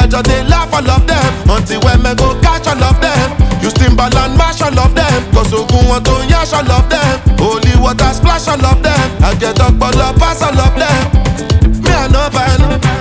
just they laugh all of them. Until when me go catch all of them. You Timberland and mash all of them. Cause Ogun want to yash all of them. Holy water splash all of them. I get up all up pass all of them. Me I no buy no.